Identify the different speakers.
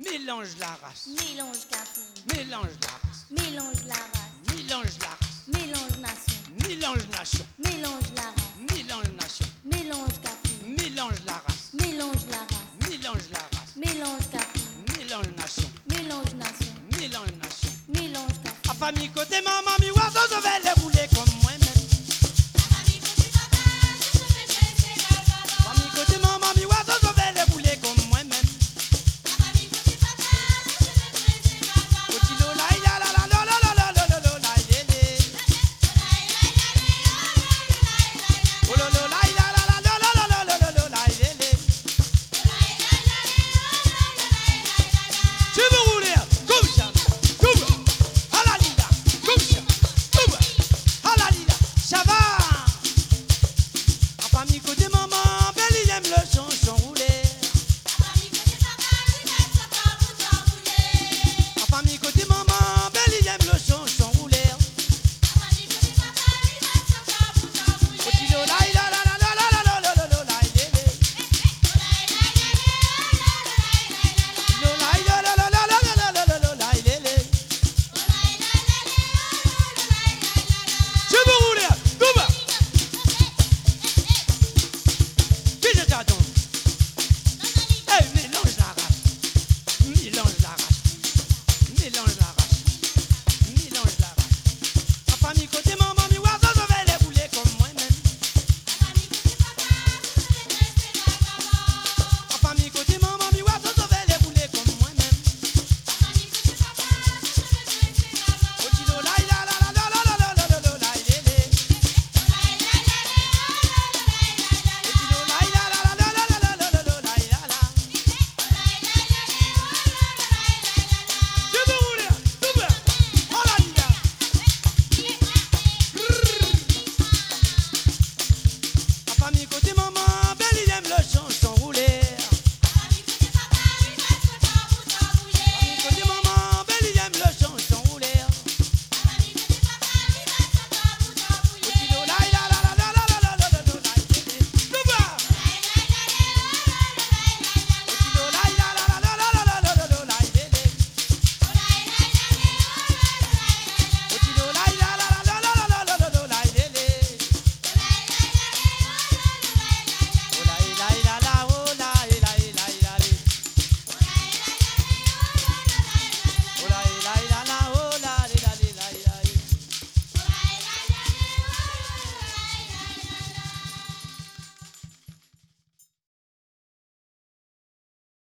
Speaker 1: Mélange la race.
Speaker 2: Mélange café.
Speaker 1: Mélange la race.
Speaker 2: Mélange la race.
Speaker 1: Mélange la race.
Speaker 2: Mélange nation.
Speaker 1: Mélange nation.
Speaker 2: Mélange la race.
Speaker 1: Mélange nation.
Speaker 2: Mélange café.
Speaker 1: Mélange la race.
Speaker 2: Mélange la race.
Speaker 1: Mélange la race.
Speaker 2: Mélange café.
Speaker 1: Mélange nation.
Speaker 2: Mélange nation.
Speaker 1: Mélange nation.
Speaker 2: Mélange café.
Speaker 1: A famille côté maman, mi oiseau, je vais les rouler comme moi-même. Famille côté maman, mi oiseau, je vais les rouler comme moi-même. Otilo la ya la la la la la la la la la lele. Oh la la la la la la la la la la la la lele. Tu veux rouler comme ça, comme à la lila, comme ça, comme à la lila, ça va. A famille côté maman, belle il aime le son roulé. A famille côté maman, belle il aime le son roulé. Otilo la la la la la la la la la la la lele. Otilo la la la la la la la la la la la lele. Tu veux rouler comme qui je t'attends? Hey, mélange la race. Mélange la race. Mélange la race. Mélange la race. A famille côté maman, mi oiseau, je vais les rouler comme moi-même. A famille côté maman, mi oiseau, je vais les rouler comme moi-même. Otilo la la la la la la la la la la la lele. Otilo la la la la la la la la la la la la. Tu veux rouler comme à la lila. A famille côté